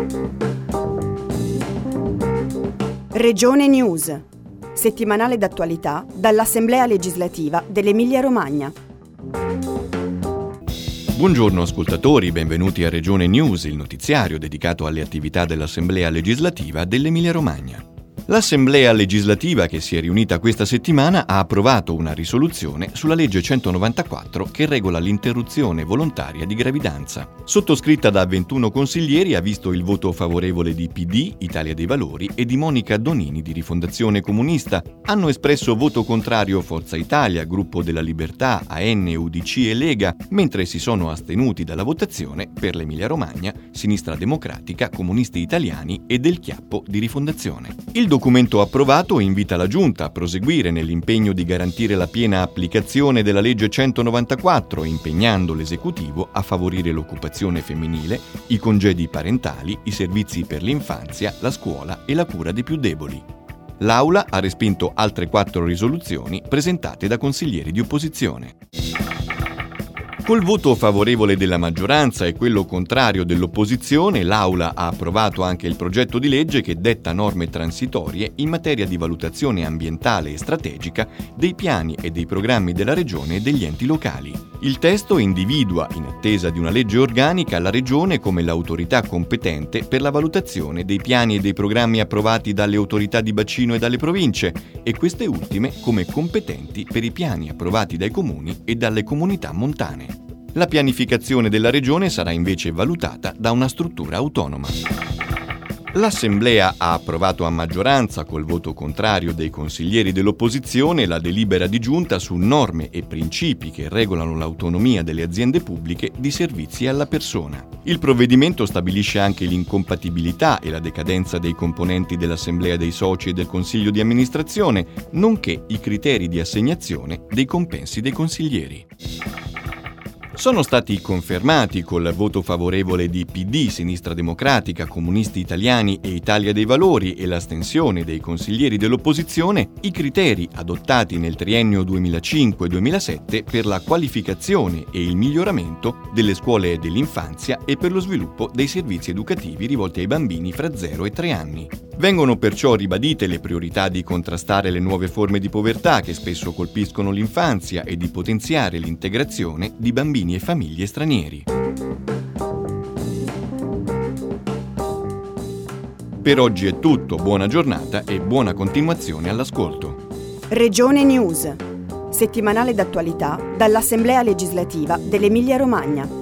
Regione News, settimanale d'attualità dall'Assemblea legislativa dell'Emilia-Romagna. Buongiorno ascoltatori, benvenuti a Regione News, il notiziario dedicato alle attività dell'Assemblea legislativa dell'Emilia-Romagna. L'Assemblea legislativa che si è riunita questa settimana ha approvato una risoluzione sulla legge 194 che regola l'interruzione volontaria di gravidanza. Sottoscritta da 21 consiglieri, ha visto il voto favorevole di PD, Italia dei Valori e di Monica Donini di Rifondazione Comunista. Hanno espresso voto contrario Forza Italia, Gruppo della Libertà, AN, UDC e Lega, mentre si sono astenuti dalla votazione per l'Emilia-Romagna, Sinistra Democratica, Comunisti Italiani e Del Chiappo di Rifondazione. Il documento approvato invita la Giunta a proseguire nell'impegno di garantire la piena applicazione della legge 194, impegnando l'Esecutivo a favorire l'occupazione femminile, i congedi parentali, i servizi per l'infanzia, la scuola e la cura dei più deboli. L'Aula ha respinto altre 4 risoluzioni presentate da consiglieri di opposizione. Col voto favorevole della maggioranza e quello contrario dell'opposizione, l'Aula ha approvato anche il progetto di legge che detta norme transitorie in materia di valutazione ambientale e strategica dei piani e dei programmi della Regione e degli enti locali. Il testo individua, in attesa di una legge organica, la Regione come l'autorità competente per la valutazione dei piani e dei programmi approvati dalle autorità di bacino e dalle province, e queste ultime come competenti per i piani approvati dai comuni e dalle comunità montane. La pianificazione della Regione sarà invece valutata da una struttura autonoma. L'Assemblea ha approvato a maggioranza, col voto contrario dei consiglieri dell'opposizione, la delibera di Giunta su norme e principi che regolano l'autonomia delle aziende pubbliche di servizi alla persona. Il provvedimento stabilisce anche l'incompatibilità e la decadenza dei componenti dell'Assemblea dei soci e del Consiglio di amministrazione, nonché i criteri di assegnazione dei compensi dei consiglieri. Sono stati confermati col voto favorevole di PD, Sinistra Democratica, Comunisti Italiani e Italia dei Valori e l'astensione dei consiglieri dell'opposizione i criteri adottati nel triennio 2005-2007 per la qualificazione e il miglioramento delle scuole dell'infanzia e per lo sviluppo dei servizi educativi rivolti ai bambini fra 0 e 3 anni. Vengono perciò ribadite le priorità di contrastare le nuove forme di povertà che spesso colpiscono l'infanzia e di potenziare l'integrazione di bambini e famiglie stranieri. Per oggi è tutto, buona giornata e buona continuazione all'ascolto. Regione News, settimanale d'attualità dall'Assemblea legislativa dell'Emilia-Romagna.